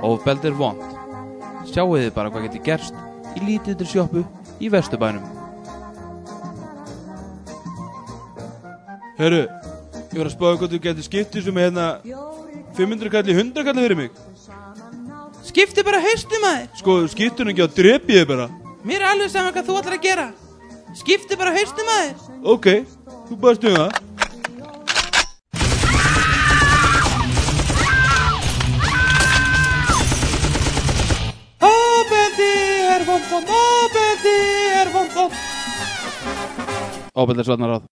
Ofbeldi vont. Sjáið þið bara hvað getur gerst í lítilli sjoppu í Vesturbænum. Herru, ég var að spáða hvort þú getur skipt þessu með 500 kall í 100 kall fyrir mig. Skipti bara hausnum að þér. Sko, þú skiptur ekki á drepi þig bara. Mér alveg saman hvað þú ætlar að gera. Skipti bara hausnum að þér. Ok, þú baðst það. Ofbeldi vont. Ofbeldi svarnaráð.